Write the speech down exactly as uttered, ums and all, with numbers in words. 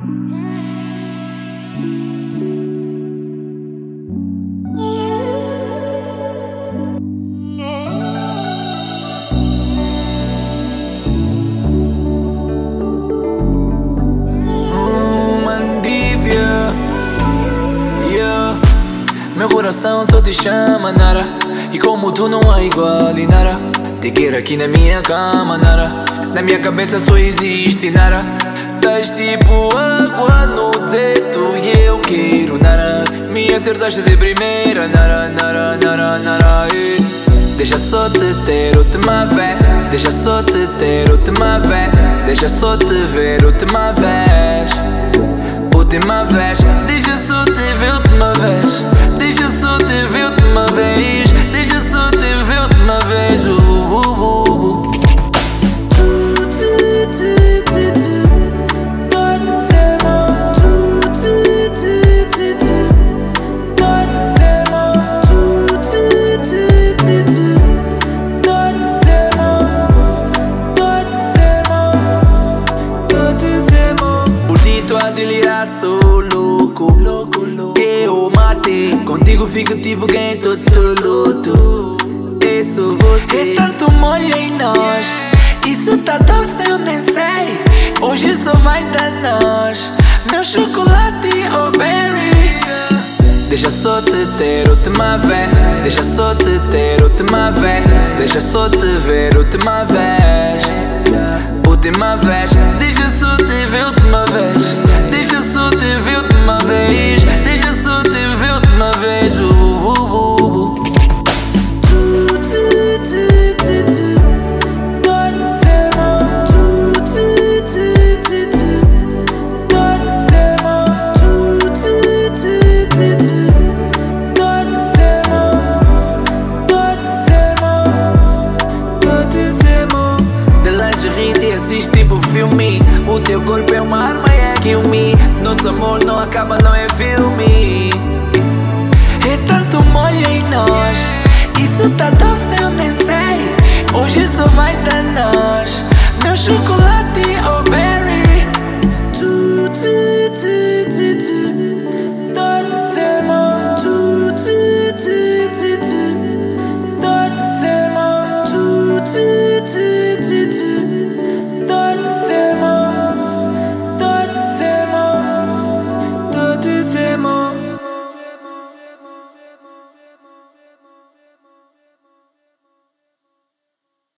Meu coração só te chama, Nara. E como tu não há igual, e Nara. Te quero aqui na minha cama, Nara. Na minha cabeça só existe, Nara. Tás tipo água no deserto e eu quero, Nara. Me acertaste de primeira, Nara, Nara, Nara, Nara, eh. Deixa só te ter, última vez. Deixa só te ter, última vez. Deixa só te ver, última vez. Última vez. Deixa só te ver, última vez. Deixa só te ver última vez. Deixa só te ver última vez. uh, uh, uh, uh. Tu, tu, tu, tu, tu. Pode ser bom. Tu, tu, tu, tu, tu. Pode ser bom. Tu, tu, tu, tu, tu. Pode ser bom. Pode ser bom. Pode ser bom. Por ti tô a delirar, sou louco, louco, louco. Eu matei, contigo fico tipo quem tô luto. Isso você. É tanto molho em nós. Isso tá doce, eu nem sei. Hoje só vai dar nós. Meu chocolate ou oh berry. Deixa só te ter, última vez. Deixa só te ter, última vez. Deixa só te ver, última vez. Última vez. Deixa só te ver, última vez. Deixa só te ver, última vez. Deixa só te ver, última vez. uh, uh, uh, uh. Tu, tu, tu, tu, tu. Pode ser bom. Tu, tu, tu, tu, tu. Pode ser bom. Tu, tu, tu, tu, tu. Pode ser bom. Pode ser bom. Pode ser bom. De lingerie te assiste tipo filme. O teu corpo é uma arma e é kill me. Nosso amor não acaba, não é filme. É tanto molho em nós. Isso tá doce, eu nem sei. Hoje só vai dar nós. Meu chocolate